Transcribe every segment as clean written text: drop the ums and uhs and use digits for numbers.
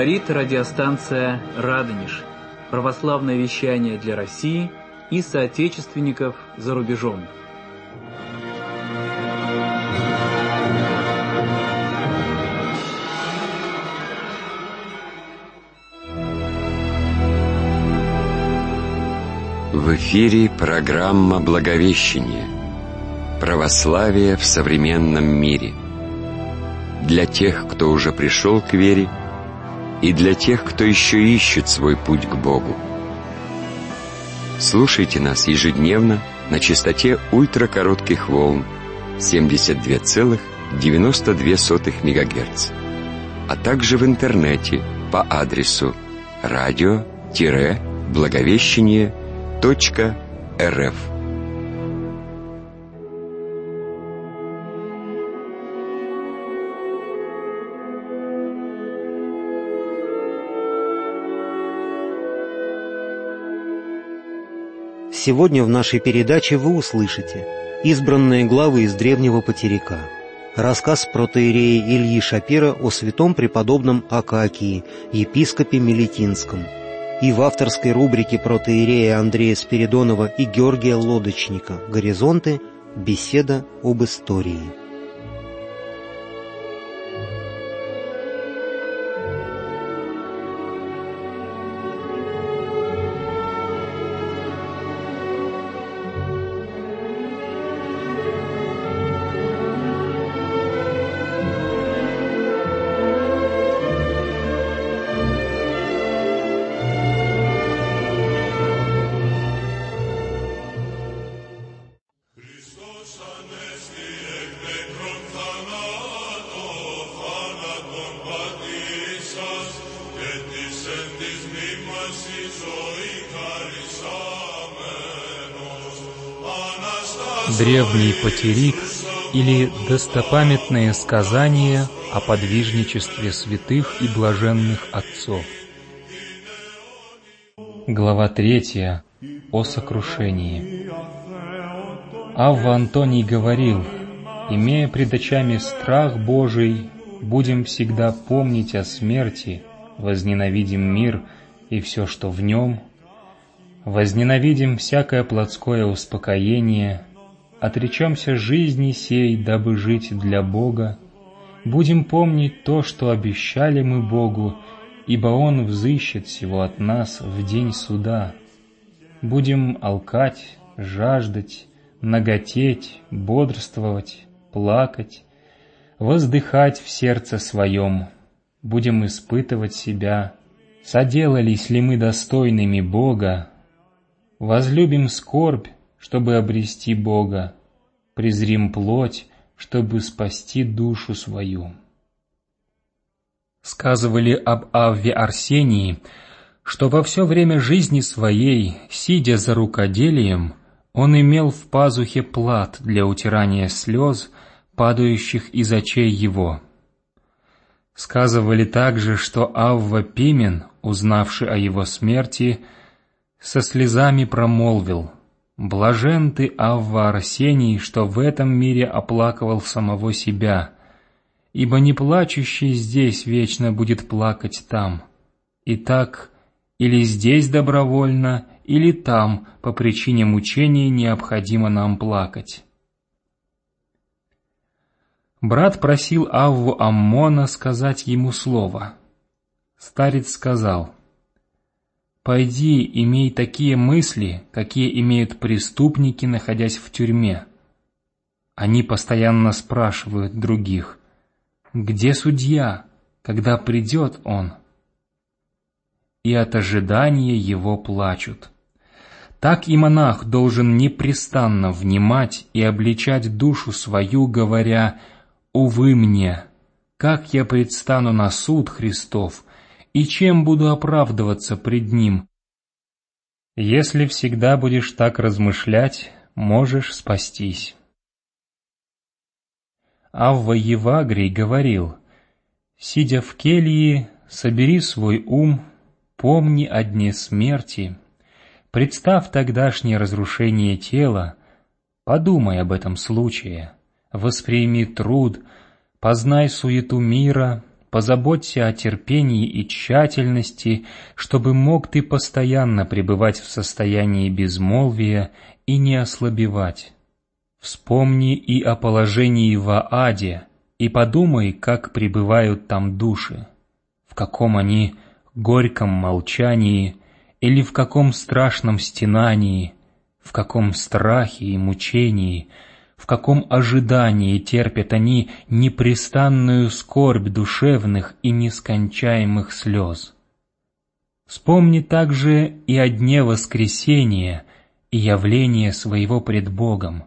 Говорит радиостанция «Радонеж». Православное вещание для России и соотечественников за рубежом. В эфире программа «Благовещение. Православие в современном мире». Для тех, кто уже пришел к вере, и для тех, кто еще ищет свой путь к Богу. Слушайте нас ежедневно на частоте ультракоротких волн 72,92 МГц, а также в интернете по адресу radio-благовещение.рф. Сегодня в нашей передаче вы услышите избранные главы из древнего потеряка, рассказ протоиерея Ильи Шапира о святом преподобном Акакии, епископе Мелитинском, и в авторской рубрике протоиерея Андрея Спиридонова и Георгия Лодочника «Горизонты. Беседа об истории». Древний потерик или достопамятные сказания о подвижничестве святых и блаженных отцов. Глава 3. О сокрушении. Авва Антоний говорил: «Имея пред очами страх Божий, будем всегда помнить о смерти, возненавидим мир и все, что в нем, возненавидим всякое плотское успокоение, отречемся жизни сей, дабы жить для Бога, будем помнить то, что обещали мы Богу, ибо Он взыщет всего от нас в день суда. Будем алкать, жаждать, наготеть, бодрствовать, плакать, воздыхать в сердце своем, будем испытывать себя, соделались ли мы достойными Бога, возлюбим скорбь, чтобы обрести Бога, презрим плоть, чтобы спасти душу свою». Сказывали об Авве Арсении, что во все время жизни своей, сидя за рукоделием, он имел в пазухе плат для утирания слез, падающих из очей его. Сказывали также, что Авва Пимен, узнавший о его смерти, со слезами промолвил: «Блажен ты, Авва Арсений, что в этом мире оплакивал самого себя, ибо не плачущий здесь вечно будет плакать там. Итак, или здесь добровольно, или там по причине мучений необходимо нам плакать». Брат просил Авву Аммона сказать ему слово. Старец сказал: «Пойди, имей такие мысли, какие имеют преступники, находясь в тюрьме. Они постоянно спрашивают других: где судья, когда придет он? И от ожидания его плачут. Так и монах должен непрестанно внимать и обличать душу свою, говоря: увы мне, как я предстану на суд Христов, и чем буду оправдываться пред Ним? Если всегда будешь так размышлять, можешь спастись». Авва Евагрий говорил: «Сидя в келье, собери свой ум, помни о дне смерти, представь тогдашнее разрушение тела, подумай об этом случае, восприми труд, познай суету мира, позаботься о терпении и тщательности, чтобы мог ты постоянно пребывать в состоянии безмолвия и не ослабевать. Вспомни и о положении в Ааде, и подумай, как пребывают там души, в каком они горьком молчании или в каком страшном стенании, в каком страхе и мучении, в каком ожидании терпят они непрестанную скорбь душевных и нескончаемых слез. Вспомни также и о дне воскресения и явления своего пред Богом.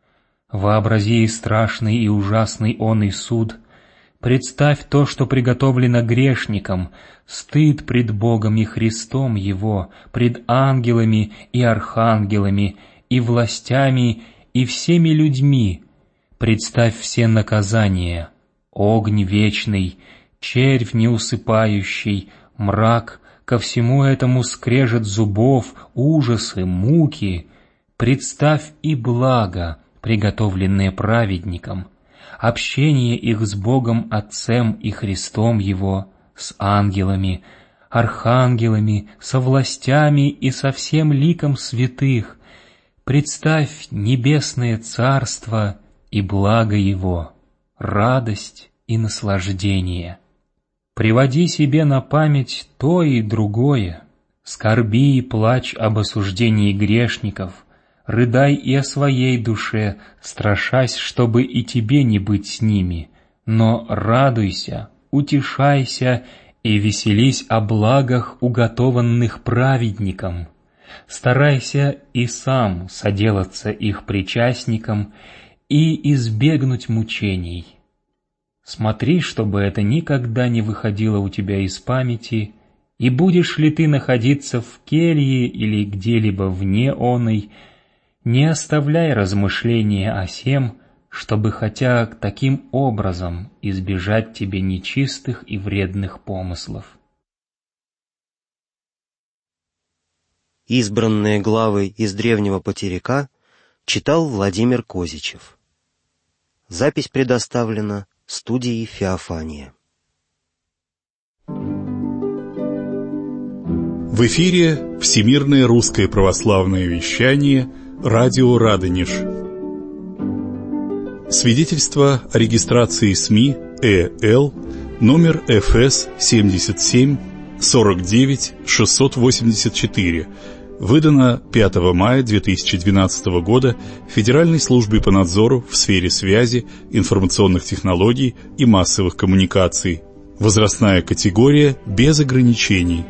Вообрази страшный и ужасный он и суд, представь то, что приготовлено грешникам, стыд пред Богом и Христом Его, пред ангелами и архангелами, и властями, и всеми людьми. Представь все наказания: огонь вечный, червь неусыпающий, мрак, ко всему этому скрежет зубов, ужасы, муки. Представь и благо, приготовленные праведникам, общение их с Богом Отцем и Христом Его, с ангелами, архангелами, со властями и со всем ликом святых. Представь небесное царство и благо его, радость и наслаждение. Приводи себе на память то и другое, скорби и плачь об осуждении грешников, рыдай и о своей душе, страшась, чтобы и тебе не быть с ними, но радуйся, утешайся и веселись о благах, уготованных праведникам. Старайся и сам соделаться их причастником и избегнуть мучений. Смотри, чтобы это никогда не выходило у тебя из памяти, и будешь ли ты находиться в келье или где-либо вне оной, не оставляй размышления о сем, чтобы хотя таким образом избежать тебе нечистых и вредных помыслов. Избранные главы из древнего потеряка читал Владимир Козичев. Запись предоставлена студией «Феофания». В эфире Всемирное русское православное вещание «Радио Радонеж». Свидетельство о регистрации СМИ ЭЛ номер ФС 77 49 684, выдано 5 мая 2012 года Федеральной службой по надзору в сфере связи, информационных технологий и массовых коммуникаций. Возрастная категория без ограничений.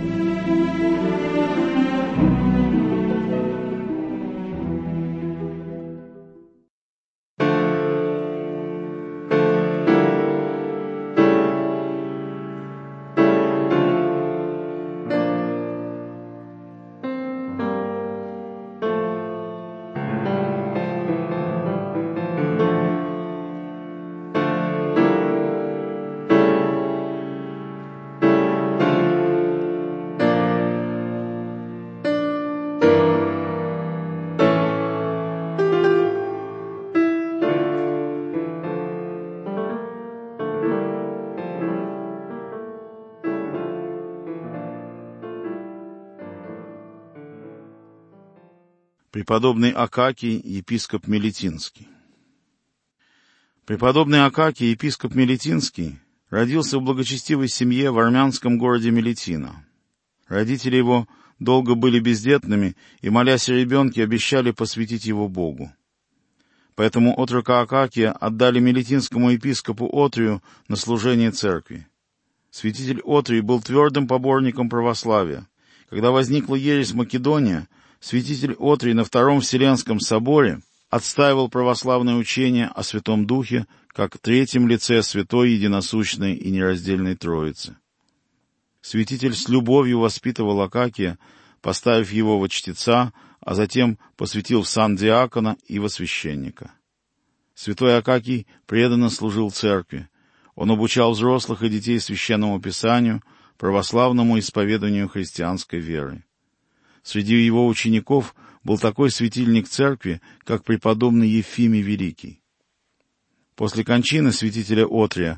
Преподобный Акакий, епископ Мелитинский. Преподобный Акакий, епископ Мелитинский, родился в благочестивой семье в армянском городе Мелитино. Родители его долго были бездетными и, молясь о ребенке, обещали посвятить его Богу. Поэтому отрока Акакия отдали мелитинскому епископу Отрию на служение церкви. Святитель Отрий был твердым поборником православия. Когда возникла ересь Македония, святитель Отрий на Втором Вселенском соборе отстаивал православное учение о Святом Духе как третьем лице Святой Единосущной и Нераздельной Троицы. Святитель с любовью воспитывал Акакия, поставив его во чтеца, а затем посвятил в сан диакона и во священника. Святой Акакий преданно служил церкви. Он обучал взрослых и детей священному писанию, православному исповеданию христианской веры. Среди его учеников был такой светильник церкви, как преподобный Ефимий Великий. После кончины святителя Отрия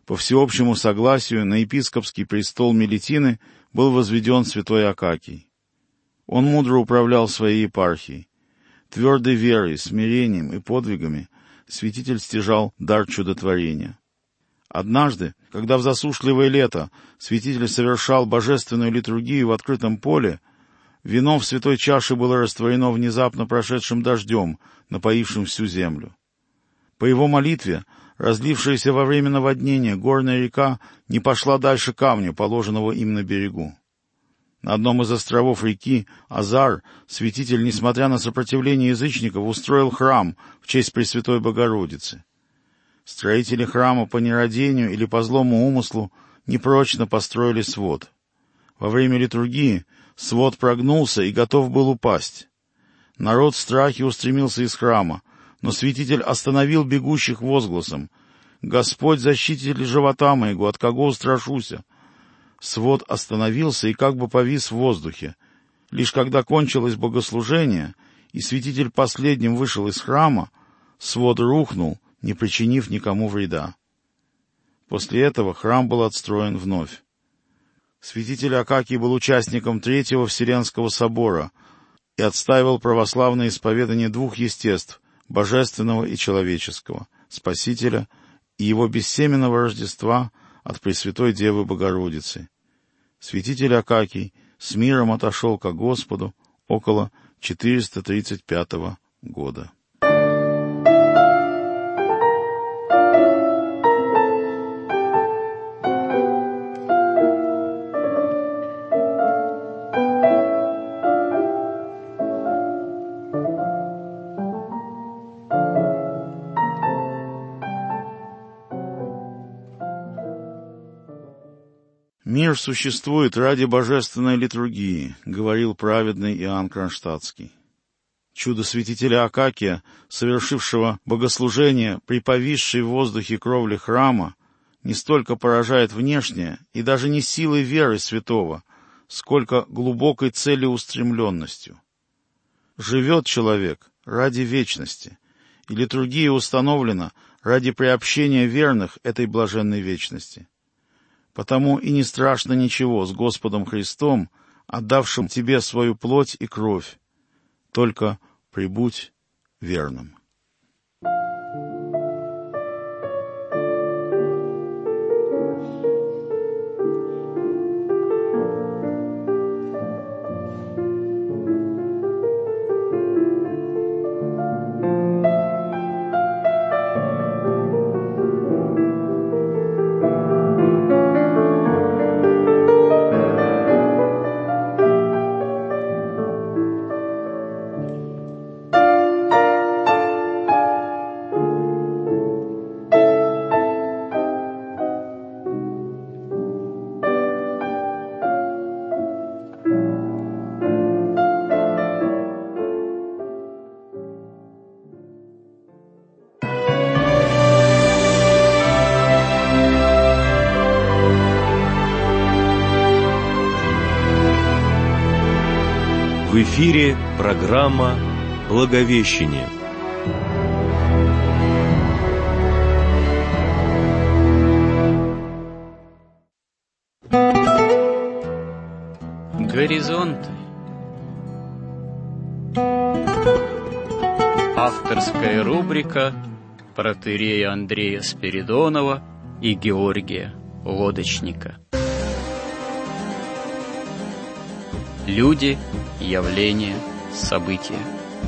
по всеобщему согласию на епископский престол Мелитины был возведен святой Акакий. Он мудро управлял своей епархией. Твердой верой, смирением и подвигами святитель стяжал дар чудотворения. Однажды, когда в засушливое лето святитель совершал божественную литургию в открытом поле, вино в святой чаше было растворено внезапно прошедшим дождем, напоившим всю землю. По его молитве, разлившаяся во время наводнения, горная река не пошла дальше камня, положенного им на берегу. На одном из островов реки, Азар, святитель, несмотря на сопротивление язычников, устроил храм в честь Пресвятой Богородицы. Строители храма по нерадению или по злому умыслу непрочно построили свод. Во время литургии свод прогнулся и готов был упасть. Народ в страхе устремился из храма, но святитель остановил бегущих возгласом: «Господь, защититель живота моего, от кого устрашуся?» Свод остановился и как бы повис в воздухе. Лишь когда кончилось богослужение, и святитель последним вышел из храма, свод рухнул, не причинив никому вреда. После этого храм был отстроен вновь. Святитель Акакий был участником Третьего Вселенского собора и отстаивал православное исповедание двух естеств — божественного и человеческого, Спасителя и его бессеменного Рождества от Пресвятой Девы Богородицы. Святитель Акакий с миром отошел ко Господу около 435 года. «Мир существует ради божественной литургии», — говорил праведный Иоанн Кронштадтский. Чудо святителя Акакия, совершившего богослужение при повисшей в воздухе кровле храма, не столько поражает внешне и даже не силой веры святого, сколько глубокой целеустремленностью. Живет человек ради вечности, и литургия установлена ради приобщения верных этой блаженной вечности. Потому и не страшно ничего с Господом Христом, отдавшим тебе свою плоть и кровь. Только прибудь верным. В эфире программа «Благовещение». Горизонты. Авторская рубрика протоиерея Андрея Спиридонова и Георгия Лодочника. Люди, явления, события.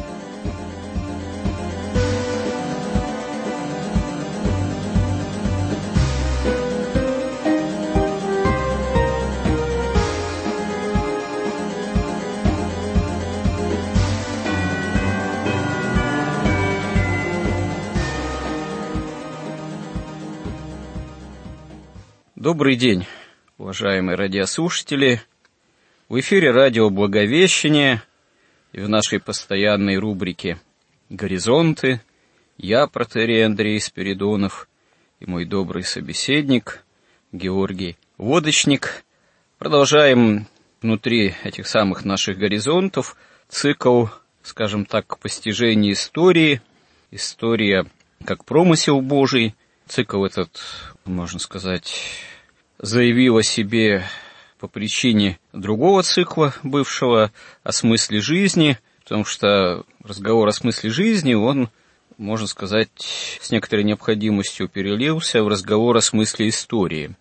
Добрый день, уважаемые радиослушатели. В эфире радио «Благовещение» и в нашей постоянной рубрике «Горизонты» я, протоиерей Андрей Спиридонов, и мой добрый собеседник Георгий Лодочник продолжаем внутри этих самых наших горизонтов цикл, скажем так, постижения истории. История как промысел Божий, Цикл этот, можно сказать, заявил о себе по причине другого цикла, бывшего о смысле жизни, потому что разговор о смысле жизни, он, можно сказать, с некоторой необходимостью перелился в разговор о смысле истории.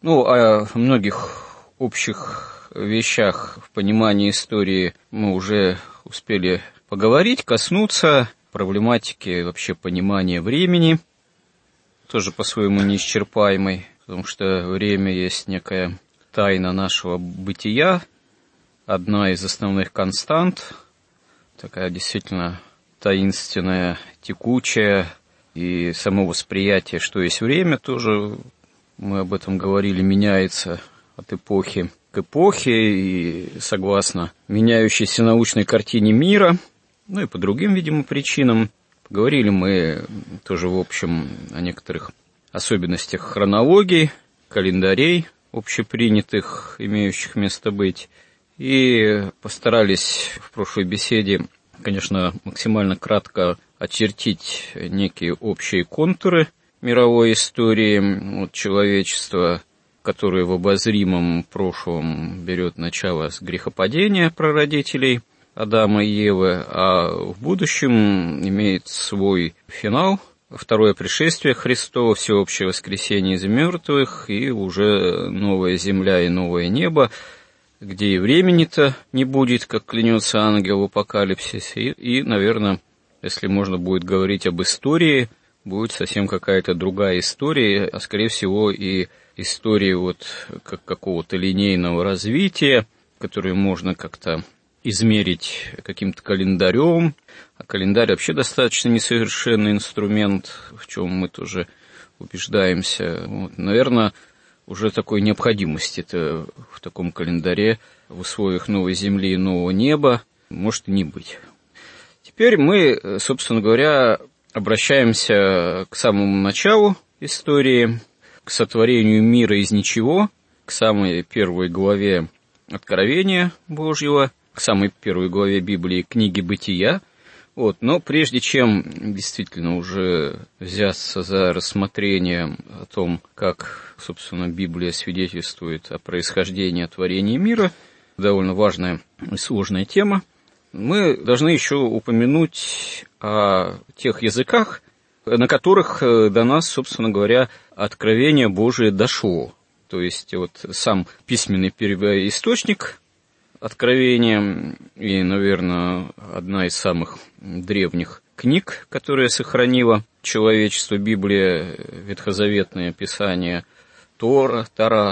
О многих общих вещах в понимании истории мы уже успели поговорить, коснуться проблематики вообще понимания времени, тоже по-своему неисчерпаемой, потому что время есть некая тайна нашего бытия, одна из основных констант, такая действительно таинственная, текучая, и само восприятие, что есть время, тоже, мы об этом говорили, меняется от эпохи к эпохе, и согласно меняющейся научной картине мира, и по другим, видимо, причинам. Поговорили мы тоже, в общем, о некоторых особенностях хронологии, календарей, общепринятых, имеющих место быть, и постарались в прошлой беседе, конечно, максимально кратко очертить некие общие контуры мировой истории человечества, которые в обозримом прошлом берет начало с грехопадения прародителей Адама и Евы, а в будущем имеет свой финал, второе пришествие Христова, всеобщее воскресение из мертвых, и уже новая земля и новое небо, где и времени-то не будет, как клянется ангел в Апокалипсисе, и, наверное, если можно будет говорить об истории, будет совсем какая-то другая история, а, скорее всего, и история как какого-то линейного развития, которую можно как-то измерить каким-то календарем, а календарь вообще достаточно несовершенный инструмент, в чем мы тоже убеждаемся. Наверное, уже такой необходимости-то в таком календаре в условиях новой земли и нового неба может и не быть. Теперь мы, собственно говоря, обращаемся к самому началу истории, к сотворению мира из ничего, к самой первой главе Откровения Божьего, к самой первой главе Библии, книги Бытия. Но прежде чем действительно уже взяться за рассмотрение о том, как, собственно, Библия свидетельствует о происхождении, о творении мира, довольно важная и сложная тема, мы должны еще упомянуть о тех языках, на которых до нас, собственно говоря, откровение Божие дошло. То есть сам письменный первоисточник Откровения и, наверное, одна из самых древних книг, которая сохранила человечество, Библия, ветхозаветное писание, Тора,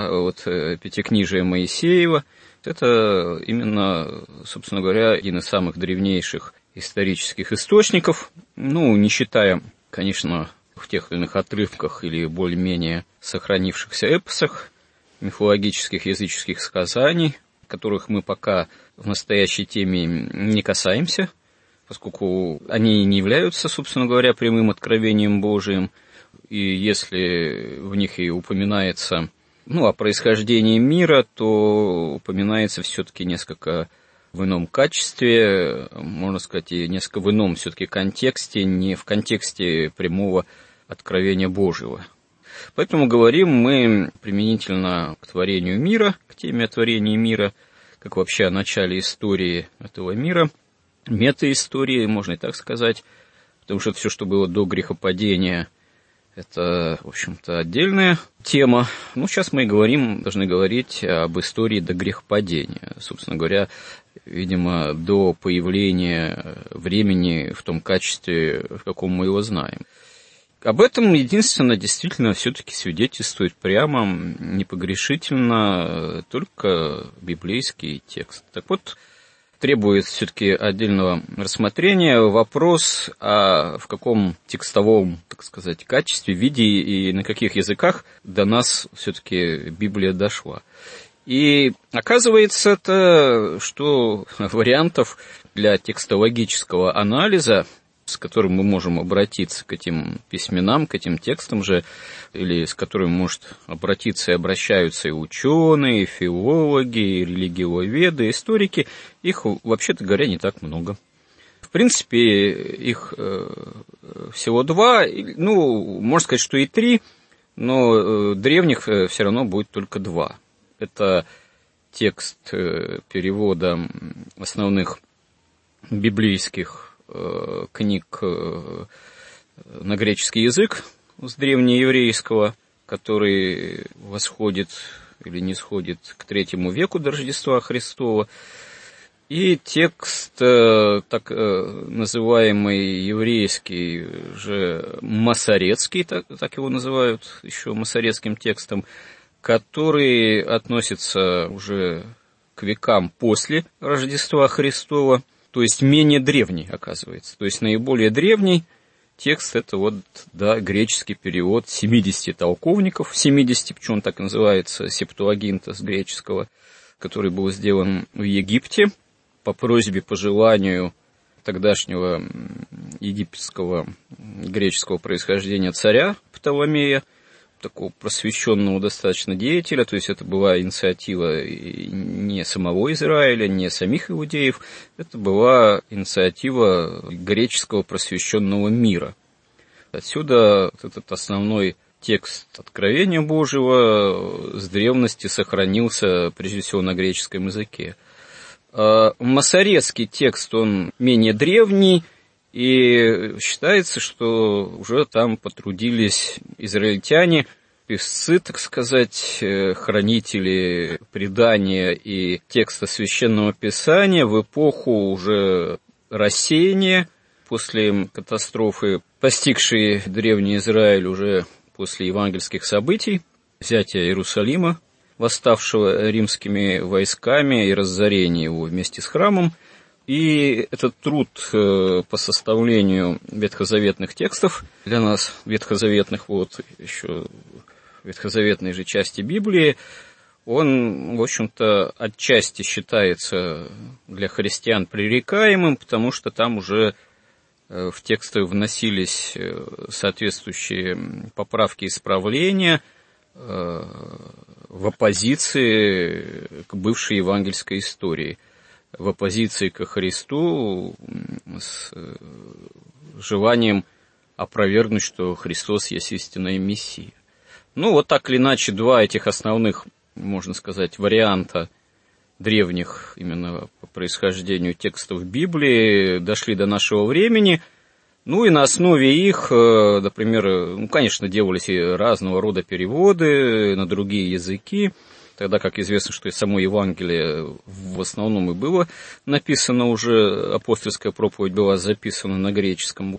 Пятикнижие Моисеева. Это именно, собственно говоря, один из самых древнейших исторических источников, не считая, конечно, в тех или иных отрывках или более-менее сохранившихся эпосах, мифологических языческих сказаний, которых мы пока в настоящей теме не касаемся, поскольку они не являются, собственно говоря, прямым откровением Божиим, и если в них и упоминается о происхождении мира, то упоминается все-таки несколько в ином качестве, можно сказать, и несколько в ином все-таки контексте, не в контексте прямого откровения Божьего. Поэтому говорим мы применительно к творению мира, к теме о творении мира, как вообще о начале истории этого мира, метаистории, можно и так сказать, потому что все, что было до грехопадения, это, в общем-то, отдельная тема. Сейчас мы должны говорить об истории до грехопадения. Собственно говоря, видимо, до появления времени в том качестве, в каком мы его знаем. Об этом единственно действительно все-таки свидетельствует прямо, непогрешительно, только библейский текст. Так вот, требует все-таки отдельного рассмотрения вопрос, в каком текстовом, так сказать, качестве, виде и на каких языках до нас все-таки Библия дошла. И оказывается, что вариантов для текстологического анализа, с которым мы можем обратиться к этим письменам, к этим текстам же, или с которыми, может, обратиться и обращаются и ученые, и филологи, и религиоведы, и историки, их, вообще-то говоря, не так много. В В принципе, их всего 2, ну, можно сказать, что и 3, но древних все равно будет только 2. Это текст перевода основных библейских книг на греческий язык с древнееврейского, который восходит или не сходит к III веку до Рождества Христова, и текст, так называемый еврейский же масорецкий, так его называют еще масорецким текстом, который относится уже к векам после Рождества Христова, то есть менее древний, оказывается. То есть наиболее древний текст — это вот, да, греческий перевод 70 толковников, 70, почему он так называется, Септуагинта с греческого, который был сделан в Египте по просьбе, по желанию тогдашнего египетского греческого происхождения царя Птоломея, такого просвещенного достаточно деятеля, то есть это была инициатива не самого Израиля, не самих иудеев, это была инициатива греческого просвещенного мира. Отсюда этот основной текст Откровения Божьего с древности сохранился, прежде всего, на греческом языке. Масорецкий текст, он менее древний, и считается, что уже там потрудились израильтяне, писцы, так сказать, хранители предания и текста Священного Писания в эпоху уже рассеяния после катастрофы, постигшей Древний Израиль уже после евангельских событий, взятия Иерусалима, восставшего римскими войсками и разорения его вместе с храмом. И этот труд по составлению ветхозаветных текстов, для нас ветхозаветных, вот еще ветхозаветной же части Библии, он, в общем-то, отчасти считается для христиан пререкаемым, потому что там уже в тексты вносились соответствующие поправки и исправления в оппозиции к бывшей евангельской истории, в оппозиции ко Христу, с желанием опровергнуть, что Христос есть истинная Мессия. Ну, вот так или иначе, 2 этих основных, можно сказать, варианта древних именно по происхождению текстов Библии дошли до нашего времени. Ну, и на основе их, например, конечно, делались и разного рода переводы на другие языки, тогда как известно, что и само Евангелие в основном и было написано уже, апостольская проповедь была записана на греческом.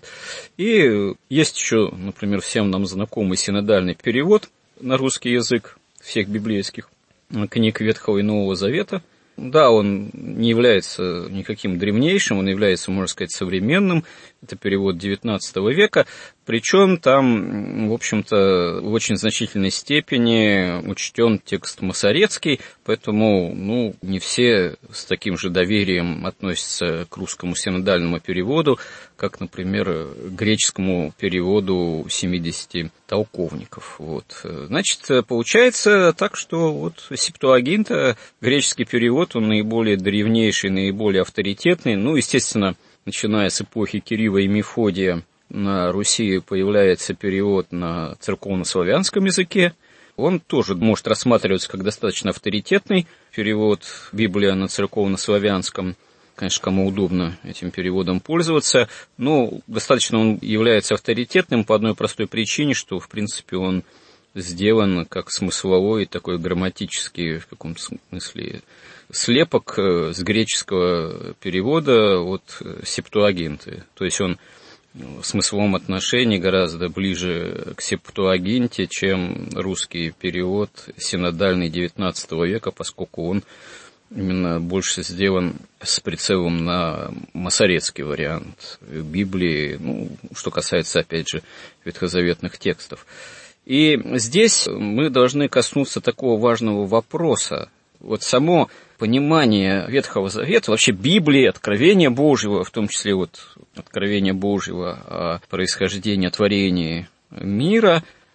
И есть еще, например, всем нам знакомый синодальный перевод на русский язык всех библейских книг Ветхого и Нового Завета. Да, он не является никаким древнейшим, он является, можно сказать, современным. Это перевод XIX века, причем там, в общем-то, в очень значительной степени учтен текст масорецкий, поэтому, ну, не все с таким же доверием относятся к русскому синодальному переводу, как, например, к греческому переводу 70 толковников. Вот. Значит, получается так, что вот Септуагинта, греческий перевод, он наиболее древнейший, наиболее авторитетный, ну, естественно, начиная с эпохи Кирилла и Мефодия, на Руси появляется перевод на церковно-славянском языке. Он тоже может рассматриваться как достаточно авторитетный перевод Библии на церковно-славянском. Конечно, кому удобно этим переводом пользоваться, но достаточно он является авторитетным по одной простой причине, что, в принципе, он сделан как смысловой, такой грамматический, в каком-то смысле, слепок с греческого перевода от Септуагинты. То есть он в смысловом отношении гораздо ближе к Септуагинте, чем русский перевод синодальный XIX века, поскольку он именно больше сделан с прицелом на масорецкий вариант Библии, ну, что касается, опять же, ветхозаветных текстов. И здесь мы должны коснуться такого важного вопроса. Вот само понимание Ветхого Завета, вообще Библии, Откровения Божьего, в том числе вот Откровения Божьего о происхождении, о творении мира,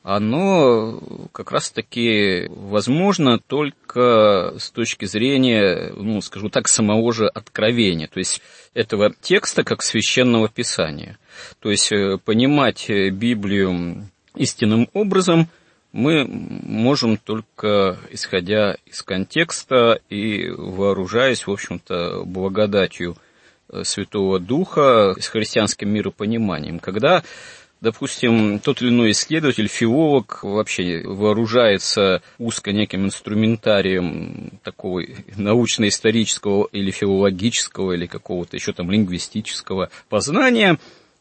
оно как раз-таки возможно только с точки зрения, скажу так, самого же откровения, то есть этого текста как священного писания. То есть понимать Библию истинным образом мы можем только исходя из контекста и вооружаясь, в общем-то, благодатью Святого Духа с христианским миропониманием, когда, допустим, тот или иной исследователь, филолог вообще вооружается узко неким инструментарием такого научно-исторического или филологического, или какого-то еще там лингвистического познания.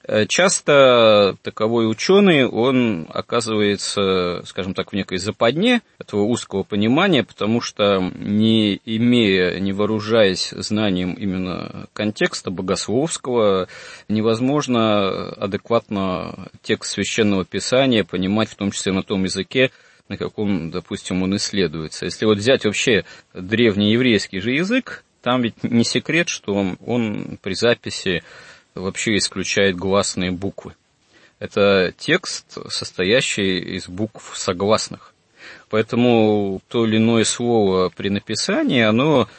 Часто таковой ученый, он оказывается, скажем так, в некой западне этого узкого понимания, потому что не имея, не вооружаясь знанием именно контекста богословского, невозможно адекватно текст Священного Писания понимать, в том числе на том языке, на каком, допустим, он исследуется. Если вот взять вообще древнееврейский же язык, там ведь не секрет, что он при записи вообще исключает гласные буквы. Это текст, состоящий из букв согласных. Поэтому то или иное слово при написании, оно,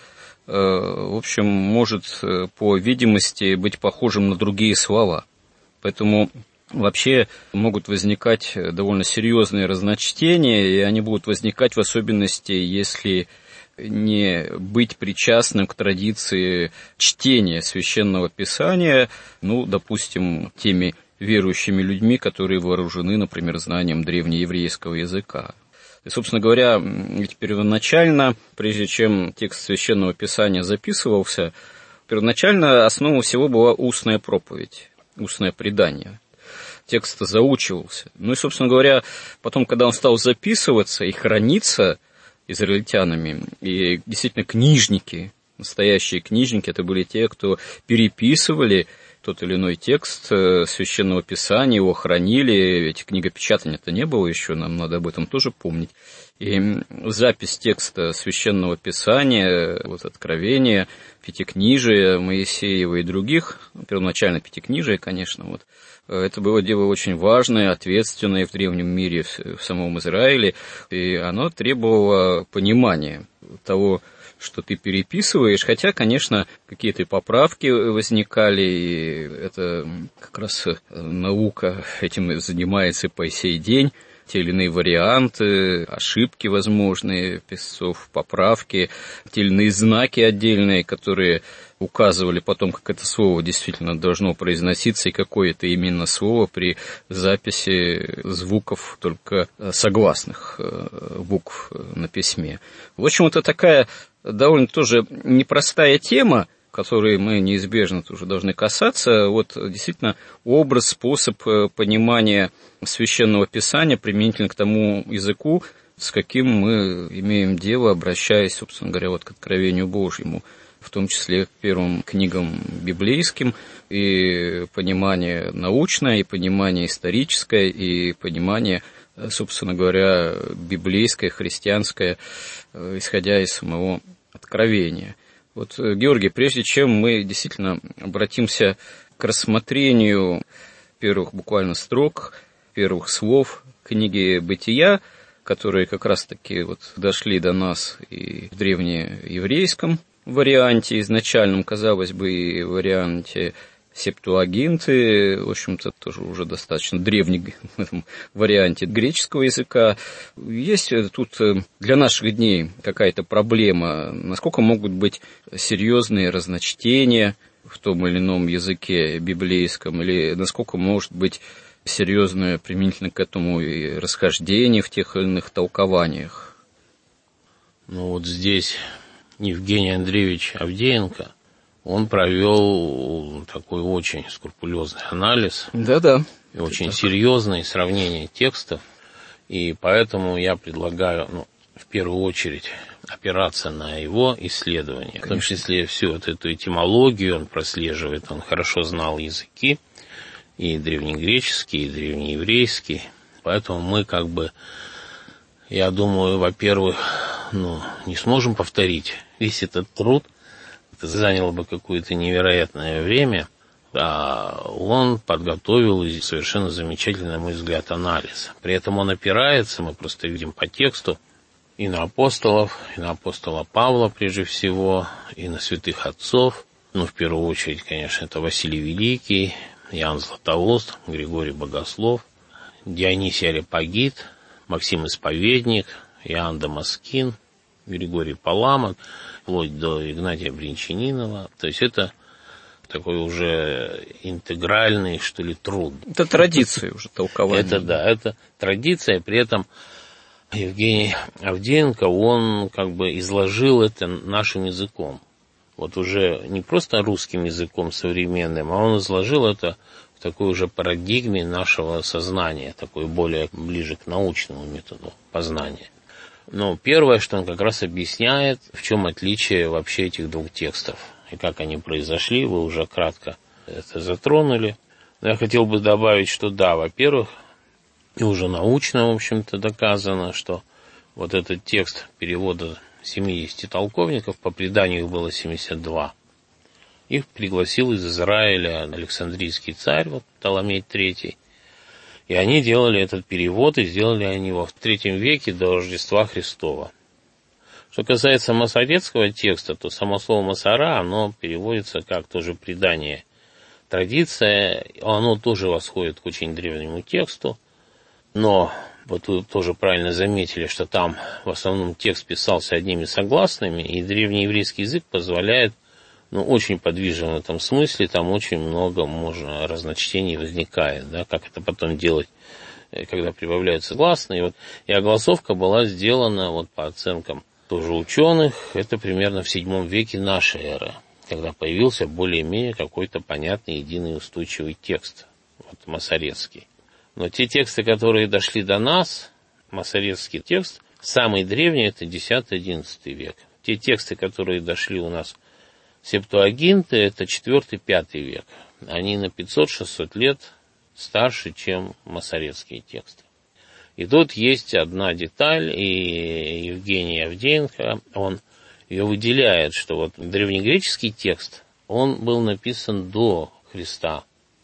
в общем, может по видимости быть похожим на другие слова. Поэтому вообще могут возникать довольно серьезные разночтения, и они будут возникать в особенности, если не быть причастным к традиции чтения Священного Писания, допустим, теми верующими людьми, которые вооружены, например, знанием древнееврейского языка. И, собственно говоря, ведь первоначально, прежде чем текст Священного Писания записывался, первоначально основой всего была устная проповедь, устное предание. Текст заучивался. И, собственно говоря, потом, когда он стал записываться и храниться израильтянами, и действительно книжники, настоящие книжники, это были те, кто переписывали тот или иной текст Священного Писания, его хранили, ведь книгопечатания-то не было еще, нам надо об этом тоже помнить. И запись текста Священного Писания, Откровения, Пятикнижия Моисеева и других, первоначально Пятикнижия, конечно, это было дело очень важное, ответственное в древнем мире, в самом Израиле, и оно требовало понимания того, что ты переписываешь, хотя, конечно, какие-то поправки возникали, и это как раз наука этим занимается по сей день, те или иные варианты, ошибки возможные писцов, поправки, те или иные знаки отдельные, которые указывали потом, как это слово действительно должно произноситься и какое это именно слово при записи звуков только согласных букв на письме. В общем, это такая довольно тоже непростая тема, которой мы неизбежно тоже должны касаться. Действительно образ, способ понимания Священного Писания применительно к тому языку, с каким мы имеем дело, обращаясь, собственно говоря, к откровению Божьему, в том числе к первым книгам библейским, и понимание научное, и понимание историческое, и понимание, собственно говоря, библейское, христианское, исходя из самого откровения. Георгий, прежде чем мы действительно обратимся к рассмотрению первых буквально строк, первых слов книги «Бытия», которые как раз-таки дошли до нас и в древнееврейском варианте, изначальном, казалось бы, и варианте Септуагинты, в общем-то, тоже уже достаточно древний варианте греческого языка. Есть тут для наших дней какая-то проблема, насколько могут быть серьезные разночтения в том или ином языке библейском, или насколько может быть серьезное применительно к этому и расхождение в тех или иных толкованиях? Здесь Евгений Андреевич Авдеенко, он провел такой очень скрупулезный анализ, и очень серьезное сравнение текстов, и поэтому я предлагаю, в первую очередь, опираться на его исследования, в том числе всю эту этимологию он прослеживает, он хорошо знал языки, и древнегреческий, и древнееврейский, поэтому мы я думаю, во-первых, не сможем повторить весь этот труд. Это заняло бы какое-то невероятное время. он подготовил совершенно замечательный, на мой взгляд, анализ. При этом он опирается, мы просто видим по тексту, и на апостолов, и на апостола Павла прежде всего, и на святых отцов. Ну, в первую очередь, конечно, это Василий Великий, Иоанн Златоуст, Григорий Богослов, Дионисий Ареопагит, Максим Исповедник, Иоанн Дамаскин, Григорий Палама, вплоть до Игнатия Бринчанинова. То есть это такой уже интегральный, что ли, труд. Это традиция уже толкования. Это да, это традиция, при этом Евгений Авдеенко, он как бы изложил это нашим языком. Вот уже не просто русским языком современным, а он изложил это в такой уже парадигме нашего сознания, такой более ближе к научному методу познания. Но первое, что он как раз объясняет, в чем отличие вообще этих двух текстов и как они произошли, вы уже кратко это затронули. Но я хотел бы добавить, что да, во-первых, и уже научно, в общем-то, доказано, что вот этот текст перевода 70 толковников, по преданию их было 72, их пригласил из Израиля Александрийский царь, вот Птоломей III, и они делали этот перевод, и сделали они его в III веке до Рождества Христова. Что касается масоретского текста, то само слово «масара», оно переводится как тоже предание. Традиция, оно тоже восходит к очень древнему тексту, но вот вы тоже правильно заметили, что там в основном текст писался одними согласными, и древнееврейский язык позволяет, очень подвижен в этом смысле, там очень много можно разночтений возникает, да, как это потом делать, когда прибавляются гласные. И огласовка была сделана, по оценкам тоже ученых, это примерно в VII веке нашей эры, когда появился более-менее какой-то понятный, единый, устойчивый текст, масоретский. Но те тексты, которые дошли до нас, масоретский текст, самый древний, это X-XI век. Те тексты, которые дошли у нас Септуагинты, это IV-V век. Они на 500-600 лет старше, чем масоретские тексты. И тут есть одна деталь, и Евгений Авдеенко, он ее выделяет, что древнегреческий текст, он был написан до Христа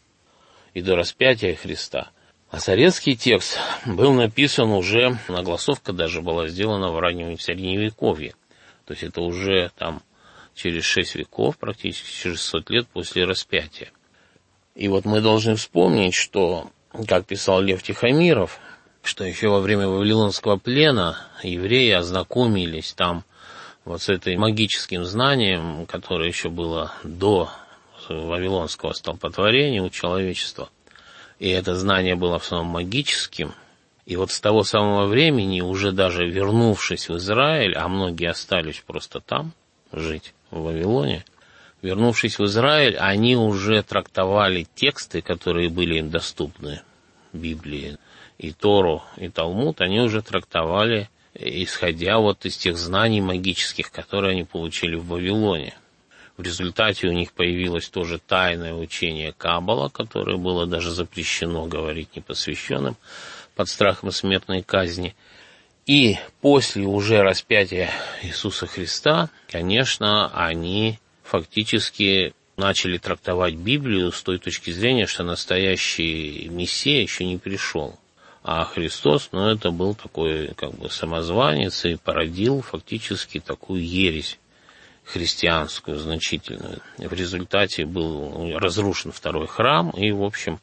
и до распятия Христа. Масоретский текст был написан уже, огласовка даже была сделана в раннем Средневековье. То есть это уже там через 6 веков, практически через 600 лет после распятия. И мы должны вспомнить, что, как писал Лев Тихомиров, что еще во время Вавилонского плена евреи ознакомились там с этим магическим знанием, которое еще было до Вавилонского столпотворения у человечества. И это знание было в основном магическим. И с того самого времени, уже даже вернувшись в Израиль, а многие остались просто там жить, в Вавилоне, вернувшись в Израиль, они уже трактовали тексты, которые были им доступны, Библии, и Тору, и Талмуд, они уже трактовали, исходя из тех знаний магических, которые они получили в Вавилоне. В результате у них появилось тоже тайное учение Каббала, которое было даже запрещено говорить непосвященным под страхом смертной казни. И после уже распятия Иисуса Христа, конечно, они фактически начали трактовать Библию с той точки зрения, что настоящий Мессия еще не пришел. А Христос, это был такой самозванец и породил фактически такую ересь христианскую значительную. В результате был разрушен второй храм, и, в общем,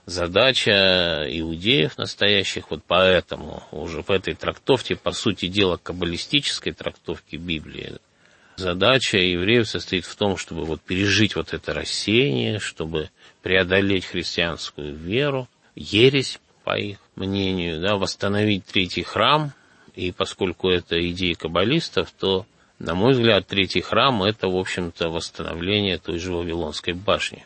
задача иудеев настоящих, поэтому уже в этой трактовке, по сути дела, каббалистической трактовке Библии, задача евреев состоит в том, чтобы пережить это рассеяние, чтобы преодолеть христианскую веру, ересь, по их мнению, восстановить третий храм, и поскольку это идея каббалистов, то, на мой взгляд, третий храм – это, в общем-то, восстановление той же Вавилонской башни.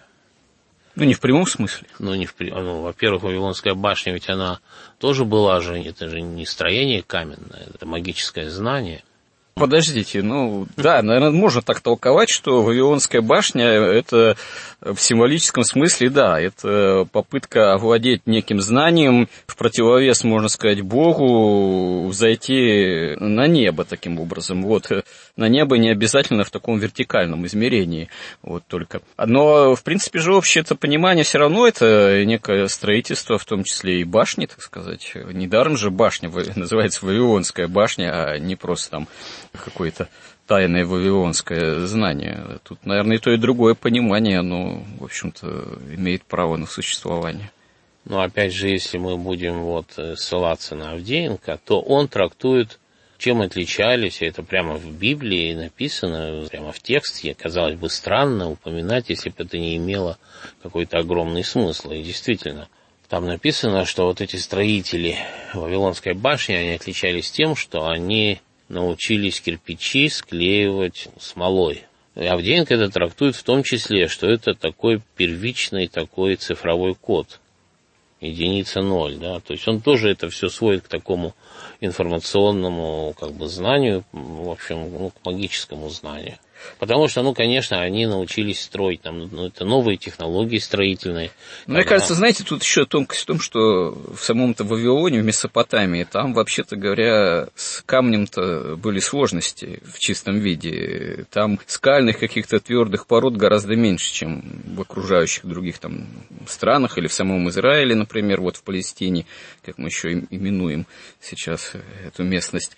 Не в прямом смысле. Во-первых, Вавилонская башня, ведь она тоже была же, это же не строение каменное, это магическое знание. Подождите, да, наверное, можно так толковать, что Вавилонская башня – это в символическом смысле, да, это попытка овладеть неким знанием, в противовес, можно сказать, Богу, взойти на небо таким образом. на небо не обязательно в таком вертикальном измерении, вот только. Но, в принципе же, общее это понимание все равно это некое строительство, в том числе и башни, так сказать. Недаром же башня называется Вавилонская башня, а не просто там какое-то тайное вавилонское знание. Тут, наверное, и то, и другое понимание, оно, в общем-то, имеет право на существование. Но опять же, если мы будем ссылаться на Авдеенко, то он трактует, чем отличались, это прямо в Библии написано, прямо в тексте, казалось бы, странно упоминать, если бы это не имело какой-то огромный смысл. И действительно, там написано, что вот эти строители Вавилонской башни, они отличались тем, что они научились кирпичи склеивать смолой. И Авдеенко это трактует в том числе, что это такой первичный такой цифровой код. Единица 0, да, то есть он тоже это все сводит к такому информационному, знанию, в общем, к магическому знанию. Потому что, конечно, они научились строить, это новые технологии строительные. Мне кажется, знаете, тут еще тонкость в том, что в самом-то Вавилоне, в Месопотамии, там, вообще-то говоря, с камнем-то были сложности в чистом виде. Там скальных каких-то твердых пород гораздо меньше, чем в окружающих других там странах или в самом Израиле, например, вот в Палестине, как мы еще именуем сейчас эту местность.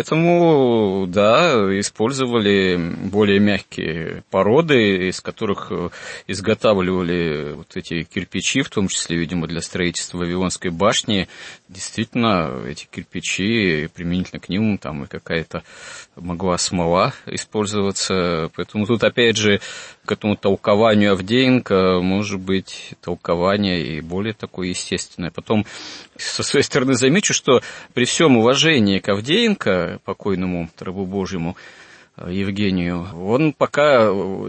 Поэтому, да, использовали более мягкие породы, из которых изготавливали вот эти кирпичи, в том числе, видимо, для строительства Вавилонской башни. Действительно, эти кирпичи, применительно к ним, там и какая-то могла смола использоваться. Поэтому тут, опять же, к этому толкованию Авдеенко может быть толкование и более такое естественное. Потом, со своей стороны, замечу, что при всем уважении к Авдеенко, покойному рабу Божьему Евгению, он пока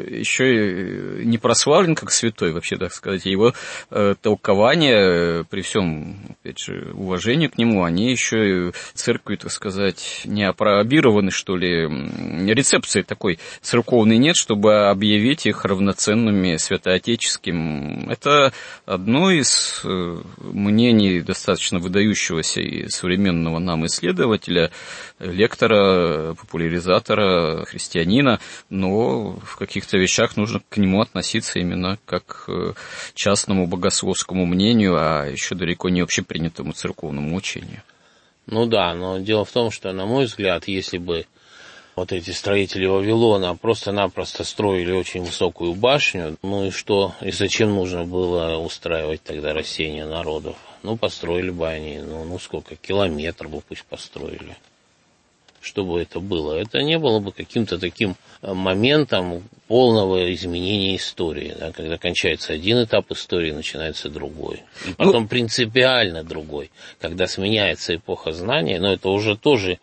еще не прославлен как святой, вообще, так сказать. Его толкования, при всем, опять же, уважении к нему, они еще церковью, так сказать, не опробированы, что ли. Рецепции такой церковной нет, чтобы объявить их равноценными святоотеческим. Это одно из мнений достаточно выдающегося и современного нам исследователя, лектора, популяризатора, христианина, но в каких-то вещах нужно к нему относиться именно как к частному богословскому мнению, а еще далеко не общепринятому церковному учению. Ну да, но дело в том, что, на мой взгляд, если бы вот эти строители Вавилона просто-напросто строили очень высокую башню, и что, и зачем нужно было устраивать тогда рассеяние народов? Построили бы они, сколько, километров бы пусть построили. Что бы это было? Это не было бы каким-то таким моментом полного изменения истории, да, когда кончается один этап истории, начинается другой. И потом принципиально другой, когда сменяется эпоха знания, но это уже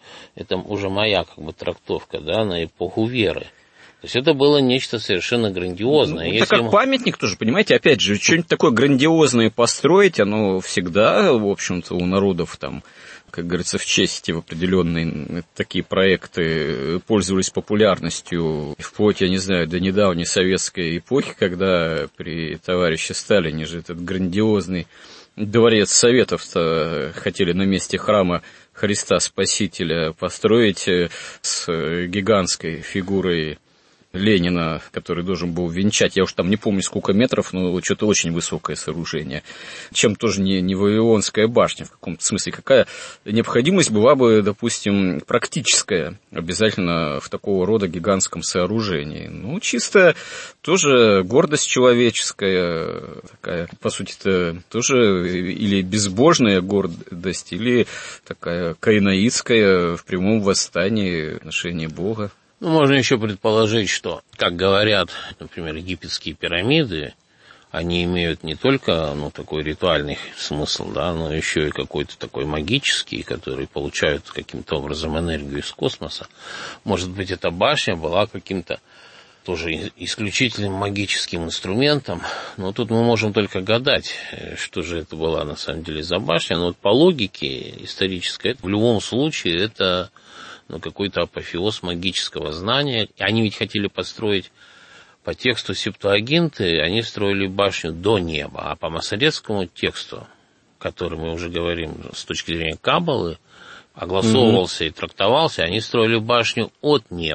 моя трактовка, да, на эпоху веры. То есть это было нечто совершенно грандиозное. Это как памятник тоже, понимаете, опять же, что-нибудь такое грандиозное построить, оно всегда, в общем-то, у народов там, как говорится, в чести в определенные такие проекты пользовались популярностью вплоть, я не знаю, до недавней советской эпохи, когда при товарище Сталине же этот грандиозный дворец Советов-то хотели на месте храма Христа Спасителя построить с гигантской фигурой Ленина, который должен был венчать, я уж там не помню сколько метров, но что-то очень высокое сооружение, чем тоже не Вавилонская башня в каком-то смысле. Какая необходимость была бы, допустим, практическая, обязательно в такого рода гигантском сооружении? Чисто тоже гордость человеческая, такая, по сути-то, тоже или безбожная гордость, или такая каинаитская в прямом восстании в отношении Бога. Можно еще предположить, что, как говорят, например, египетские пирамиды, они имеют не только такой ритуальный смысл, да, но еще и какой-то такой магический, который получают каким-то образом энергию из космоса. Может быть, эта башня была каким-то тоже исключительным магическим инструментом, но тут мы можем только гадать, что же это была на самом деле за башня. Но по логике исторической, в любом случае, это какой-то апофеоз магического знания. И они ведь хотели построить по тексту Септуагинты, они строили башню до неба, а по масоретскому тексту, который мы уже говорим с точки зрения Каббалы, огласовывался и трактовался, они строили башню от неба.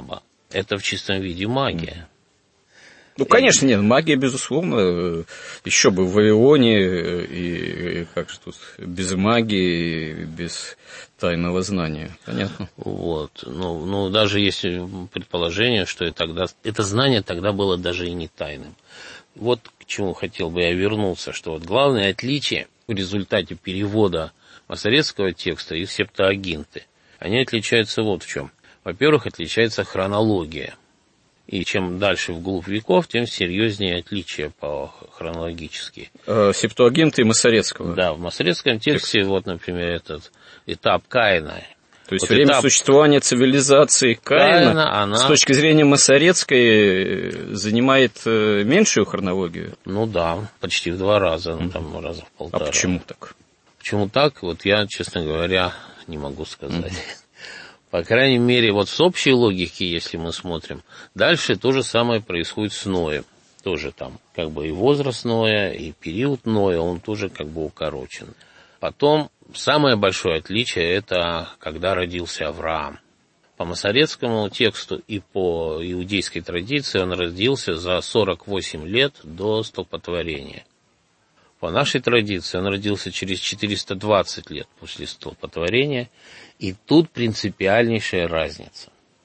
это в чистом виде магия. Ну, конечно, нет, магия, безусловно, еще бы в Вавилоне, и как же тут, без магии, без тайного знания, понятно? Вот, ну, даже есть предположение, что это знание тогда было даже и не тайным. Вот к чему хотел бы я вернуться, что вот главное отличие в результате перевода масоретского текста и Септуагинты, они отличаются вот в чем. Во-первых, отличается хронология. И чем дальше вглубь веков, тем серьезнее отличия хронологические. Септуагинты и Масорецкого. Да, в масоретском тексте, вот, например, этот этап Каина. То есть вот время существования цивилизации Каина с точки зрения масорецкой занимает меньшую хронологию? Ну да, почти в 2 раза, там раза в 1,5. А почему так? Почему так? Вот я, честно говоря, не могу сказать. По крайней мере, вот с общей логики, если мы смотрим, дальше то же самое происходит с Ноем. Тоже там как бы и возраст Ноя, и период Ноя, он тоже как бы укорочен. Потом самое большое отличие – это когда родился Авраам. По масоретскому тексту и по иудейской традиции он родился за 48 лет до столпотворения. По нашей традиции он родился через 420 лет после столпотворения, и тут принципиальнейшая разница.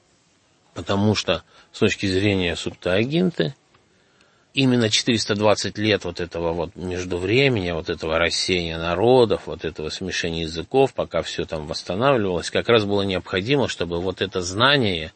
Потому что с точки зрения Септуагинты, именно 420 лет вот этого вот междувремени, вот этого рассеяния народов, вот этого смешения языков, пока все там восстанавливалось, как раз было необходимо, чтобы вот это знание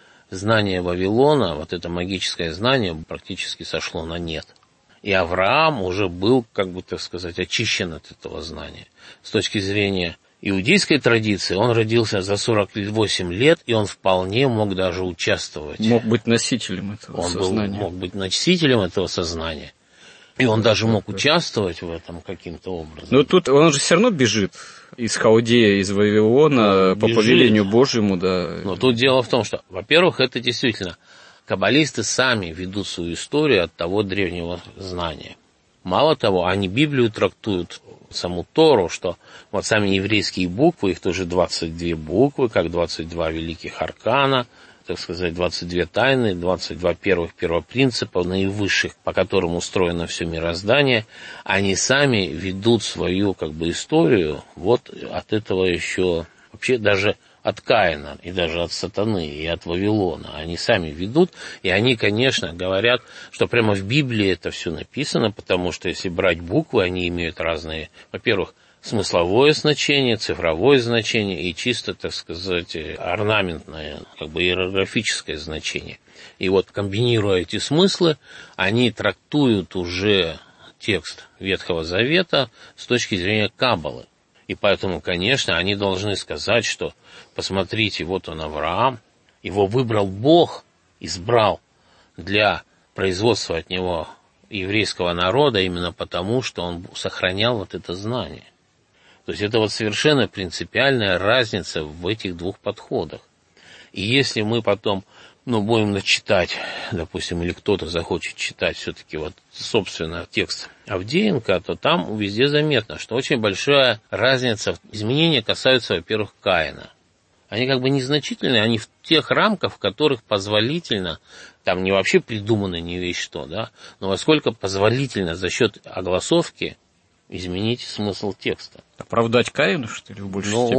Вавилона, вот это магическое знание практически сошло на нет. И Авраам уже был, как бы, так сказать, очищен от этого знания. С точки зрения иудейской традиции он родился за 48 лет, и он вполне мог даже участвовать. Мог быть носителем этого сознания. Мог быть носителем этого сознания. И он даже мог участвовать в этом каким-то образом. Но тут он же все равно бежит из Халдея, из Вавилона, по повелению Божьему, да. Но тут дело в том, что, во-первых, это действительно... Каббалисты сами ведут свою историю от того древнего знания. Мало того, они Библию трактуют, саму Тору, что вот сами еврейские буквы, их тоже 22 буквы, как 22 великих аркана, так сказать, 22 тайны, 22 первых первопринципа, наивысших, по которым устроено все мироздание, они сами ведут свою как бы историю вот от этого еще, вообще даже от Каина, и даже от сатаны, и от Вавилона. Они сами ведут, и они, конечно, говорят, что прямо в Библии это все написано, потому что если брать буквы, они имеют разные, во-первых, смысловое значение, цифровое значение и чисто, так сказать, орнаментное, как бы иероглифическое значение. И вот, комбинируя эти смыслы, они трактуют уже текст Ветхого Завета с точки зрения Каббалы. И поэтому, конечно, они должны сказать, что, посмотрите, вот он Авраам, его выбрал Бог, избрал для производства от него еврейского народа именно потому, что он сохранял вот это знание. То есть это вот совершенно принципиальная разница в этих двух подходах. И если мы потом, будем читать, допустим, или кто-то захочет читать все-таки вот, собственно, текст Авдеенко, то там везде заметно, что очень большая разница, изменения касаются, во-первых, Каина. Они как бы незначительные, они в тех рамках, в которых позволительно, там не вообще придумано не весь что, да, но во сколько позволительно за счет огласовки изменить смысл текста. Оправдать Каину, что ли, в большей степени?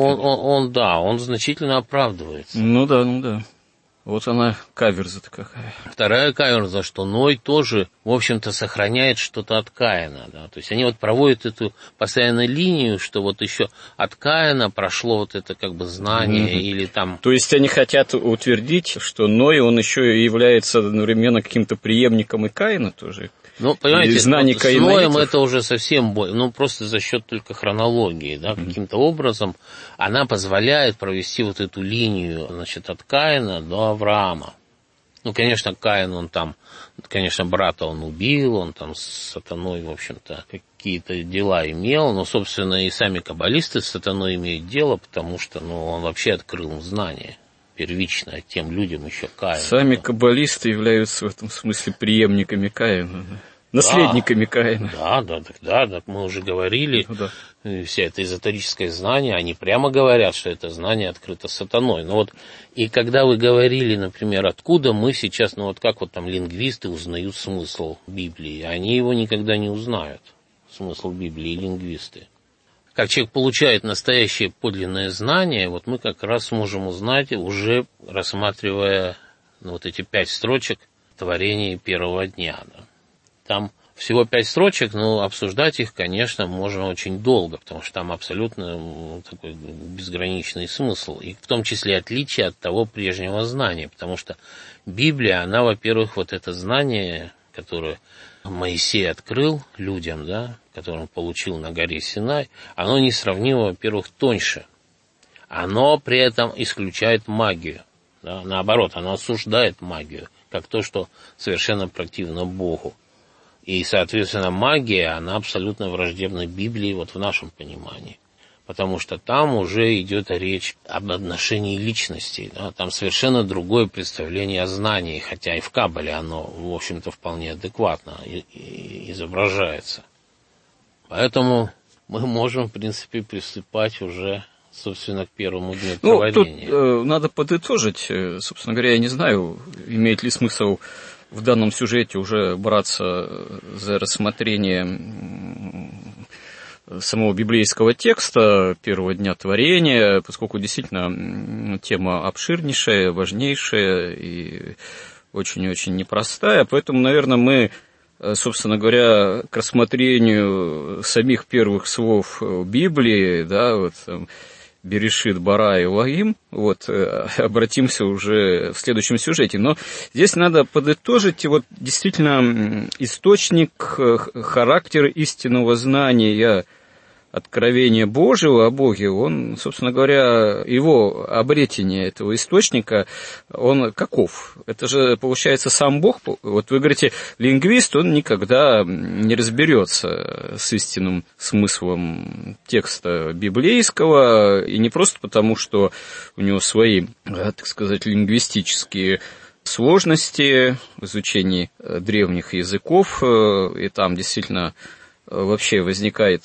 Он значительно оправдывается. Ну да. Вот она, каверза-то какая. Вторая каверза, что Ной тоже, в общем-то, сохраняет что-то от Каина. Да? То есть они вот проводят эту постоянную линию, что вот еще от Каина прошло вот это как бы знание или там... То есть они хотят утвердить, что Ной, он еще является одновременно каким-то преемником и Каина тоже? Понимаете, с Ноем это уже совсем просто за счет только хронологии, да, каким-то образом она позволяет провести вот эту линию, от Каина до Авраама. Конечно, Каин, он там, конечно, брата он убил, он там с сатаной, в общем-то, какие-то дела имел, но, собственно, и сами каббалисты с сатаной имеют дело, потому что, он вообще открыл им знание. Первично тем людям еще Каина. Сами каббалисты являются в этом смысле преемниками Каина. наследниками Каина. Да, мы уже говорили, вся это эзотерическое знание, они прямо говорят, что это знание открыто сатаной. Но вот, и когда вы говорили, например, откуда мы сейчас, как вот там лингвисты узнают смысл Библии, они его никогда не узнают, смысл Библии, лингвисты. Как человек получает настоящее подлинное знание, вот мы как раз можем узнать, уже рассматривая вот эти 5 строчек творения первого дня. Да. Там всего 5 строчек, но обсуждать их, конечно, можно очень долго, потому что там абсолютно такой безграничный смысл, и в том числе отличие от того прежнего знания, потому что Библия, она, во-первых, вот это знание, которое Моисей открыл людям, да, которое он получил на горе Синай, оно несравнимо, во-первых, тоньше. Оно при этом исключает магию. Да, наоборот, оно осуждает магию, как то, что совершенно противно Богу. И, соответственно, магия, она абсолютно враждебна Библии вот в нашем понимании. Потому что там уже идет речь об отношении личностей. Да? Там совершенно другое представление о знании, хотя и в Каббале оно, в общем-то, вполне адекватно изображается. Поэтому мы можем, в принципе, приступать уже, собственно, к первому дню творения. Тут надо подытожить. Собственно говоря, я не знаю, имеет ли смысл в данном сюжете уже браться за рассмотрение самого библейского текста первого дня творения, поскольку действительно тема обширнейшая, важнейшая и очень-очень непростая. Поэтому, наверное, мы, собственно говоря, к рассмотрению самих первых слов Библии, да, вот Берешит, Бара и Лоим, обратимся уже в следующем сюжете. Но здесь надо подытожить, действительно источник, характер истинного знания, откровения Божьего о Боге, он, собственно говоря, его обретение этого источника, он каков? Это же, получается, сам Бог. Вот вы говорите, лингвист, он никогда не разберется с истинным смыслом текста библейского, и не просто потому, что у него свои, так сказать, лингвистические сложности в изучении древних языков, и там действительно вообще возникает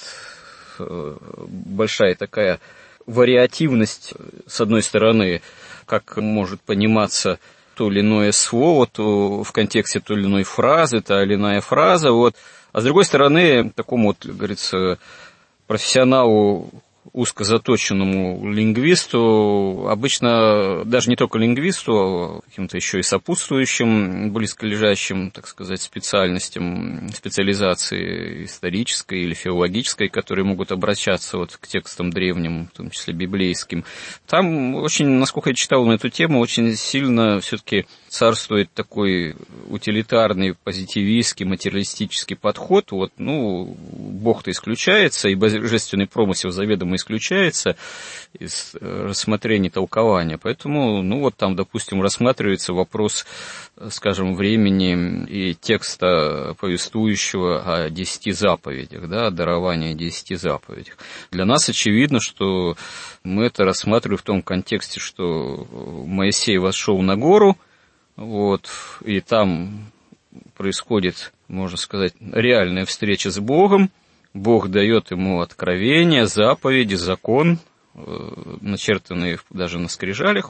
большая такая вариативность, с одной стороны, как может пониматься то или иное слово, то в контексте той или иной фразы, та или иная фраза, а с другой стороны, такому, говорится, профессионалу, узко заточенному лингвисту, обычно даже не только лингвисту, а каким-то еще и сопутствующим, близколежащим, так сказать, специальностям, специализации исторической или филологической, которые могут обращаться к текстам древним, в том числе библейским. Там очень, насколько я читал на эту тему, очень сильно все-таки царствует такой утилитарный, позитивистский, материалистический подход. Бог-то исключается, и божественный промысел заведомо исключается из рассмотрения толкования. Поэтому, там, допустим, рассматривается вопрос, скажем, времени и текста, повествующего о 10 заповедях, да, о даровании 10 заповедях. Для нас очевидно, что мы это рассматриваем в том контексте, что Моисей вошел на гору, и там происходит, можно сказать, реальная встреча с Богом. Бог дает ему откровение, заповеди, закон, начертанные даже на скрижалях,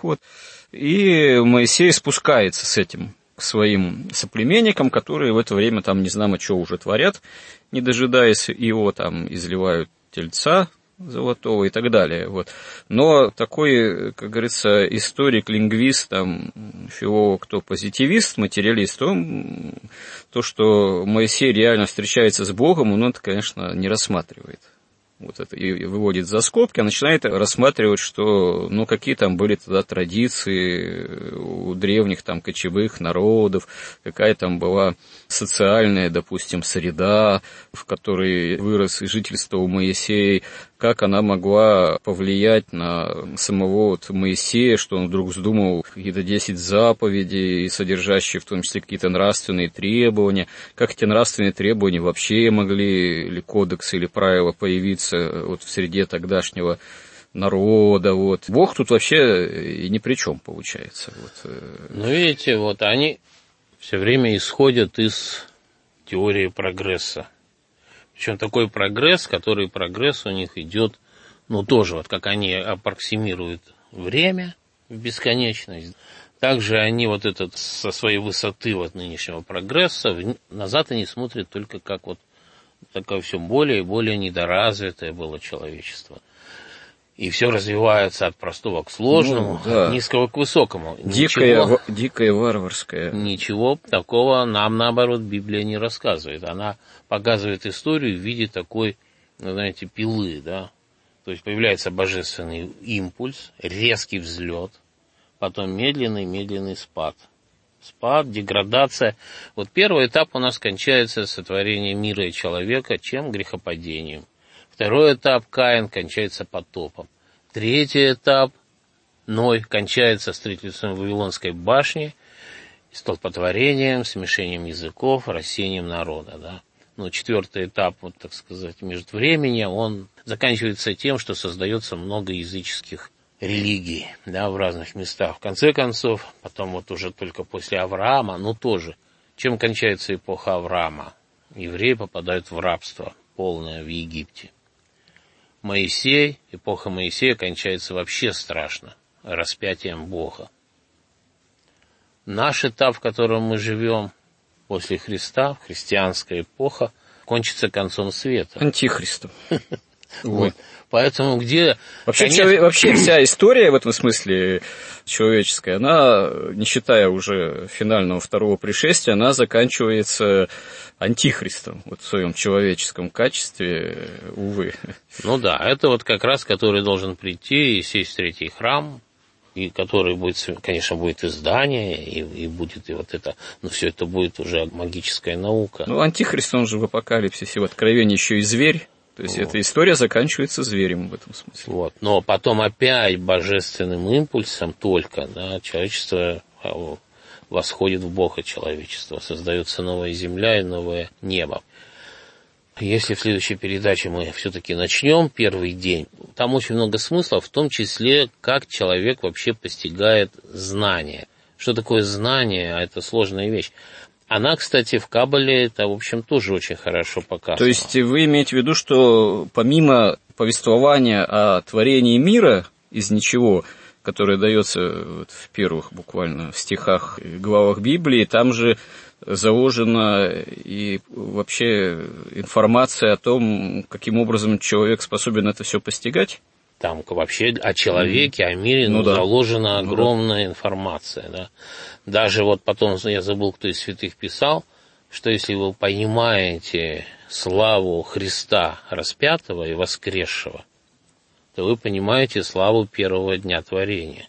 и Моисей спускается с этим к своим соплеменникам, которые в это время там незнамо что уже творят, не дожидаясь его, там изливают тельца золотого и так далее. Но такой, как говорится, историк, лингвист, филолог, кто позитивист, материалист, он то, что Моисей реально встречается с Богом, он это, конечно, не рассматривает. Это и выводит за скобки, а начинает рассматривать, что, какие там были тогда традиции у древних кочевых народов, какая там была социальная, допустим, среда, в которой вырос и жительствовал Моисей, как она могла повлиять на самого Моисея, что он вдруг вздумал какие-то 10 заповедей, содержащие в том числе какие-то нравственные требования, как эти нравственные требования вообще могли, или кодексы, или правила появиться в среде тогдашнего народа. Бог тут вообще и ни при чем получается. Видите, они все время исходят из теории прогресса. Причем такой прогресс, который прогресс у них идет, тоже вот как они аппроксимируют время в бесконечность, также они вот этот со своей высоты вот нынешнего прогресса назад они смотрят только как вот такое все более и более недоразвитое было человечество. И все развивается от простого к сложному, от низкого к высокому. Дикое, варварское. Ничего такого нам, наоборот, Библия не рассказывает. Она показывает историю в виде такой, знаете, пилы, да. То есть появляется божественный импульс, резкий взлет, потом медленный спад. Спад, деградация. Вот первый этап у нас кончается сотворением мира и человека, чем? Грехопадением. Второй этап, Каин, кончается потопом. Третий этап, Ной, кончается строительством Вавилонской башни, столпотворением, смешением языков, рассеянием народа. Да? Четвертый этап, вот так сказать, междувремения, он заканчивается тем, что создается много языческих религий, да, в разных местах. В конце концов, потом вот уже только после Авраама, тоже. Чем кончается эпоха Авраама? Евреи попадают в рабство полное в Египте. Моисей, эпоха Моисея кончается вообще страшно, распятием Бога. Наш этап, в котором мы живем после Христа, христианская эпоха, кончится концом света. Антихристом. Вот. Поэтому где... Вообще вся история в этом смысле человеческая, она, не считая уже финального второго пришествия, она заканчивается антихристом, вот в своем человеческом качестве, увы. Это вот как раз, который должен прийти и сесть в третий храм, и который будет, конечно, будет и здание, и будет и вот это, но все это будет уже магическая наука. Антихрист, он же в Апокалипсисе, в Откровении еще и зверь. То есть эта история заканчивается зверем в этом смысле. Но потом опять божественным импульсом только, человечество восходит в Бога человечества, создается новая земля и новое небо. Если в следующей передаче мы все-таки начнем первый день, там очень много смысла, в том числе, как человек вообще постигает знание. Что такое знание? Это сложная вещь. Она, кстати, в Каббале, это, в общем, тоже очень хорошо показана. То есть вы имеете в виду, что помимо повествования о творении мира из ничего, которое дается в первых буквально стихах и главах Библии, там же заложена и вообще информация о том, каким образом человек способен это все постигать? Там вообще о человеке, о мире заложена огромная информация. Да? Даже вот потом, я забыл, кто из святых писал, что если вы понимаете славу Христа распятого и воскресшего, то вы понимаете славу первого дня творения.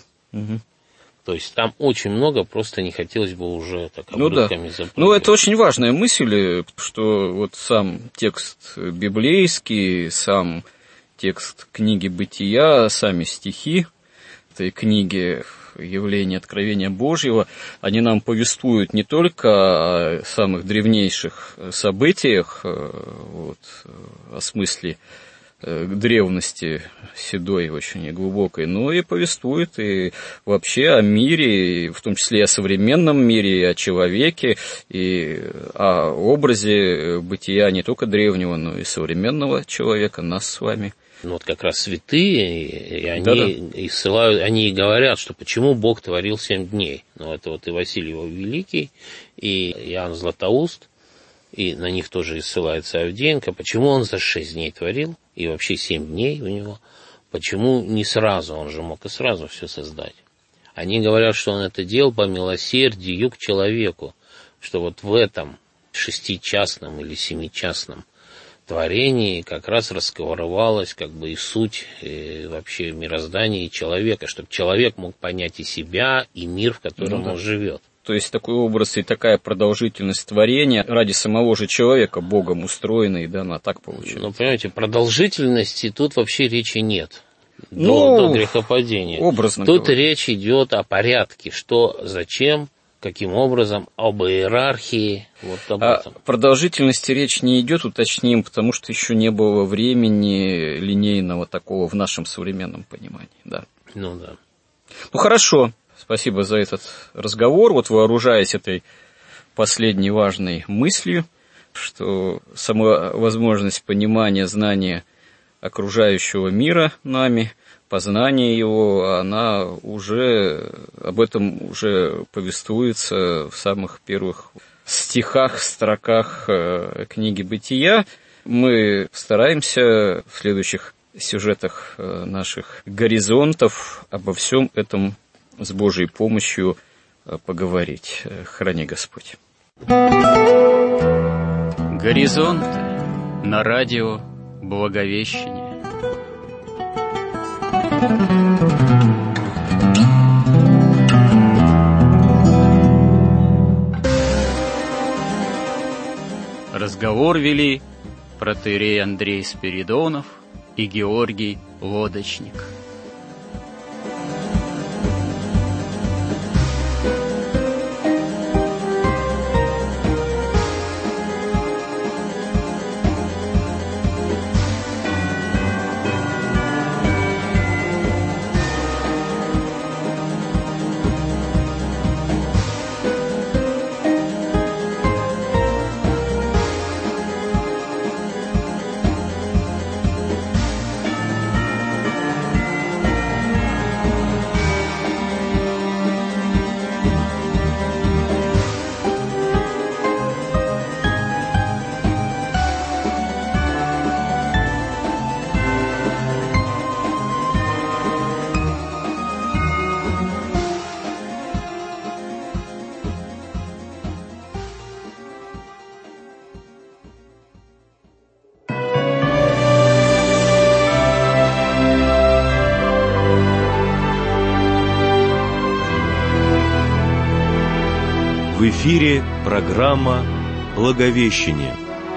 То есть там очень много, просто не хотелось бы уже так обрывками запрыгивать. Это очень важная мысль, что вот сам текст библейский, сам текст книги «Бытия», сами стихи этой книги «Явление Откровения Божьего», они нам повествуют не только о самых древнейших событиях, о смысле древности седой очень и глубокой, но и повествует и вообще о мире, в том числе и о современном мире, и о человеке, и о образе бытия не только древнего, но и современного человека, нас с вами. Как раз святые, и они и ссылают, они и говорят, что почему Бог творил 7 дней. Это вот и Василий Великий, и Иоанн Златоуст, и на них тоже и ссылается Авдеенко. Почему он за 6 дней творил, и вообще 7 дней у него? Почему не сразу? Он же мог и сразу все создать. Они говорят, что он это делал по милосердию к человеку, что вот в этом 6-часном или 7-часном творении как раз раскрывалась и суть и вообще мироздания и человека, чтобы человек мог понять и себя, и мир, в котором он живет. То есть такой образ и такая продолжительность творения ради самого же человека, Богом устроенный, она так получается. Понимаете, продолжительности тут вообще речи нет. До грехопадения. Образно тут речь идет о порядке, что, зачем, каким образом, об иерархии, об этом. О продолжительности речь не идет, уточним, потому что еще не было времени линейного такого в нашем современном понимании. Да. Да. Хорошо. Спасибо за этот разговор. Вооружаясь этой последней важной мыслью, что сама возможность понимания, знания окружающего мира нами, познание его, она уже, об этом уже повествуется в самых первых стихах, строках книги «Бытия». Мы стараемся в следующих сюжетах наших горизонтов обо всем этом с Божьей помощью поговорить. Храни Господь. Горизонт на радио Благовещение. Разговор вели протоиерей Андрей Спиридонов и Георгий Лодочник. В эфире программа «Благовещение».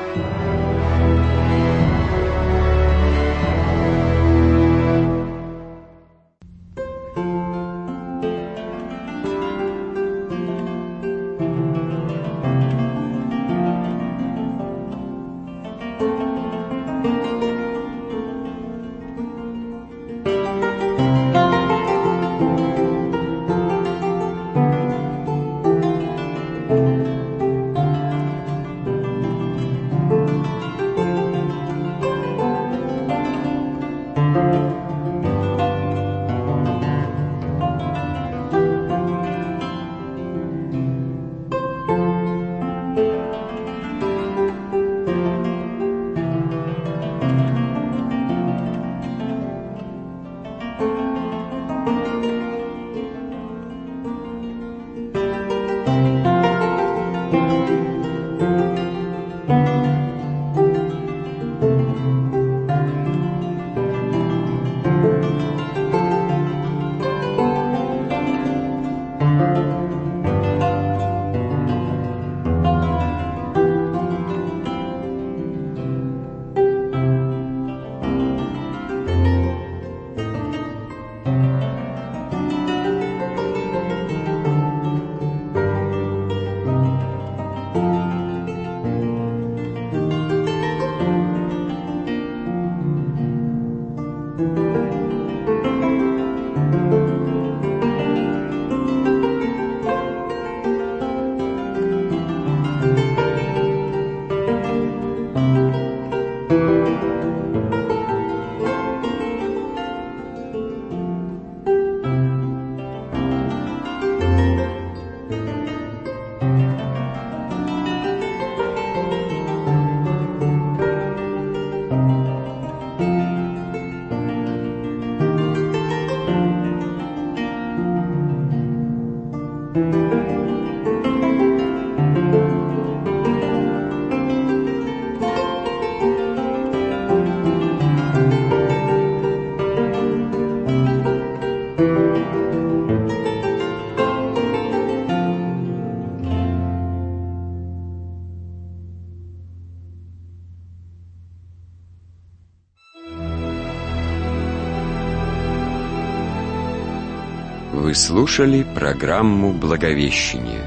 Вы слушали программу «Благовещение».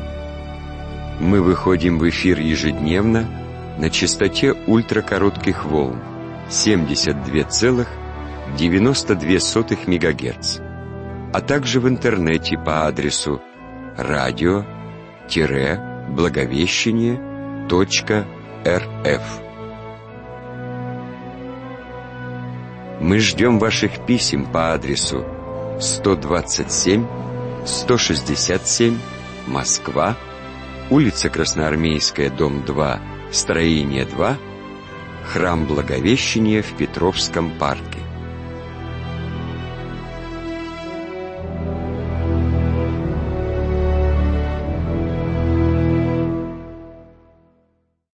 Мы выходим в эфир ежедневно на частоте ультракоротких волн 72,92 МГц, а также в интернете по адресу radio-благовещение.org. благовещение.рф. Мы ждем ваших писем по адресу 127 167 Москва, улица Красноармейская, дом 2, строение 2, Храм Благовещения в Петровском парке.